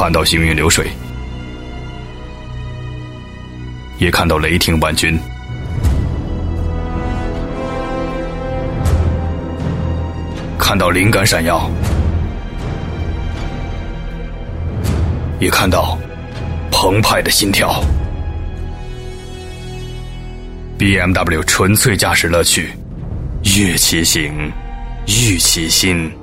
看到行云流水，也看到雷霆万钧，看到灵感闪耀，也看到澎湃的心跳。BMW 纯粹驾驶乐趣，越骑行愈起心。